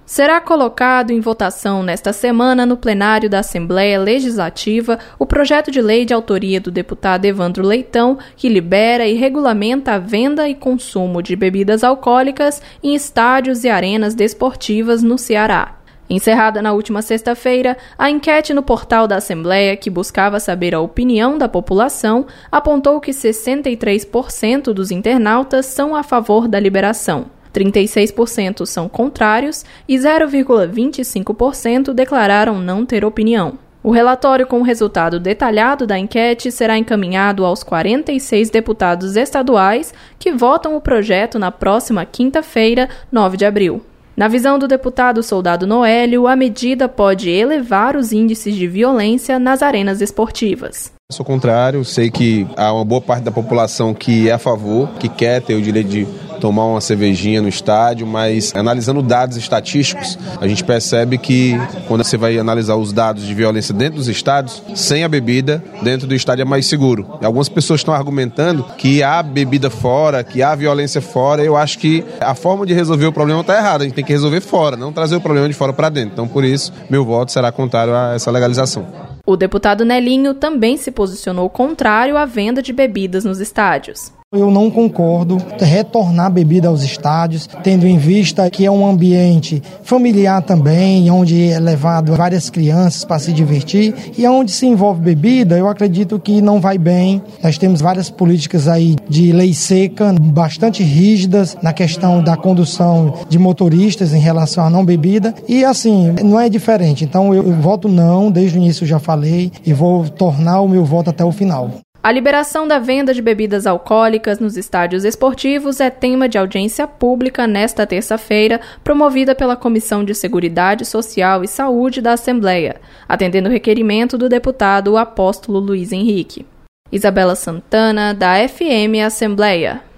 Será colocado em votação nesta semana no plenário da Assembleia Legislativa o projeto de lei de autoria do deputado Evandro Leitão, que libera e regulamenta a venda e consumo de bebidas alcoólicas em estádios e arenas desportivas no Ceará. Encerrada na última sexta-feira, a enquete no portal da Assembleia, que buscava saber a opinião da população, apontou que 63% dos internautas são a favor da liberação. 36% são contrários e 0,25% declararam não ter opinião. O relatório com o resultado detalhado da enquete será encaminhado aos 46 deputados estaduais que votam o projeto na próxima quinta-feira, 9 de abril. Na visão do deputado Soldado Noélio, a medida pode elevar os índices de violência nas arenas esportivas. Sou contrário, sei que há uma boa parte da população que é a favor, que quer ter o direito de tomar uma cervejinha no estádio, mas analisando dados estatísticos, a gente percebe que quando você vai analisar os dados de violência dentro dos estádios, sem a bebida, dentro do estádio é mais seguro. Algumas pessoas estão argumentando que há bebida fora, que há violência fora. Eu acho que a forma de resolver o problema está errada. A gente tem que resolver fora, não trazer o problema de fora para dentro. Então, por isso, meu voto será contrário a essa legalização. O deputado Nelinho também se posicionou contrário à venda de bebidas nos estádios. Eu não concordo retornar bebida aos estádios, tendo em vista que é um ambiente familiar também, onde é levado várias crianças para se divertir e onde se envolve bebida, eu acredito que não vai bem. Nós temos várias políticas aí de lei seca, bastante rígidas na questão da condução de motoristas em relação à não bebida e assim, não é diferente. Então eu voto não, desde o início eu já falei e vou tornar o meu voto até o final. A liberação da venda de bebidas alcoólicas nos estádios esportivos é tema de audiência pública nesta terça-feira, promovida pela Comissão de Seguridade Social e Saúde da Assembleia, atendendo o requerimento do deputado Apóstolo Luiz Henrique. Isabela Santana, da FM Assembleia.